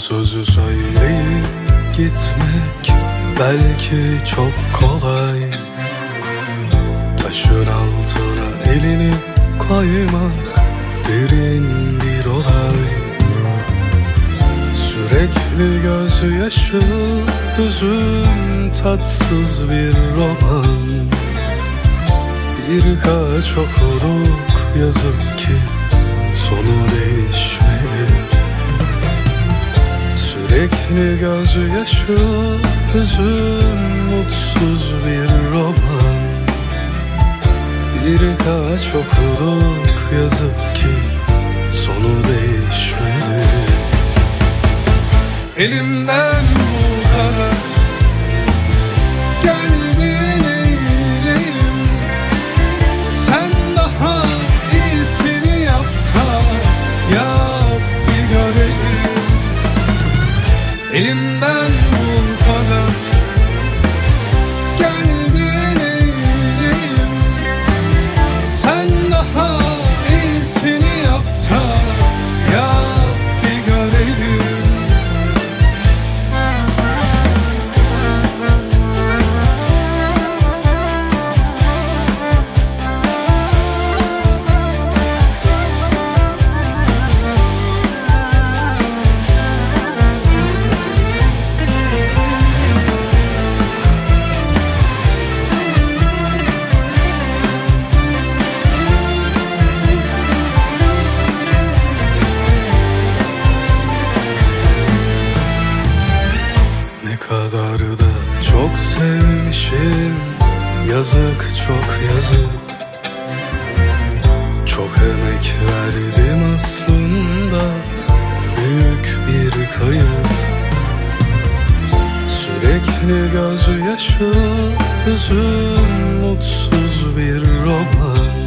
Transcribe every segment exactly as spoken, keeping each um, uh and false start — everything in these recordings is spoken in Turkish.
sözü söyleyip gitmek belki çok kolay. Taşın altına elini koymak derin bir olay. Sürekli gözyaşı, hüzün, tatsız bir roman. Birkaç okuduk, yazık ki sonu değişmedi. Sürekli gözyaşı, hüzün, mutsuz bir roman. Birkaç okuduk, yazık ki sonu değişmedi. Elimden bu kadar geldin eyleyim. Sen daha iyisini yapsan yap bir görelim. Elimden bu kadar geldin eyleyim. Sen daha iyisini yapsan yap bir görelim. Kadar da çok sevmişim, yazık çok yazık. Çok emek verdim aslında, büyük bir kayıp. Sürekli gözyaşı, hüzün, mutsuz bir roman.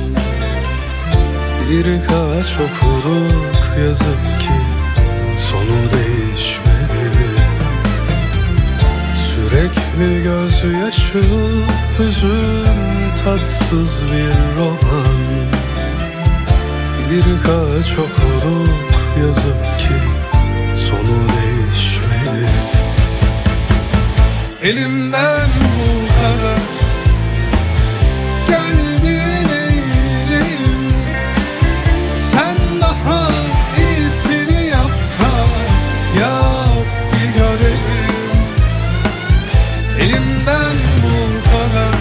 Birkaç okuduk, yazık ki sonu değişmedi. Sürekli gözyaşı, hüzün, tatsız bir roman. Birkaç okuduk, yazık ki sonu değişmedi. Elimden bu kadar geldin eyleyim. Sen daha iyisini yapsan yap bir görelim. Elimden bu kadar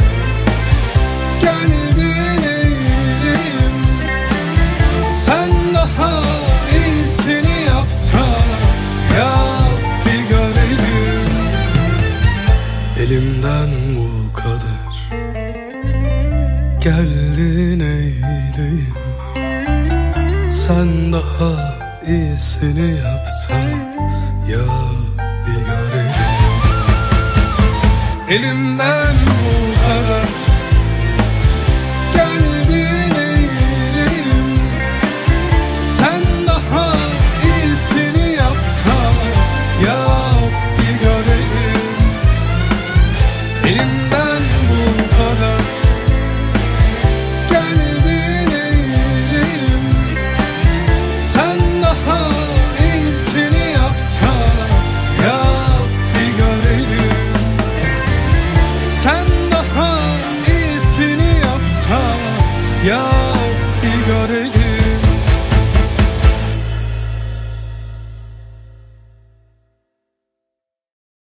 geldin eyleyim. Sen daha iyisini yapsan yap bir görelim. Elimden bu kadar geldin eyleyim. Sen daha iyisini yapsan yap bir görelim. Elimden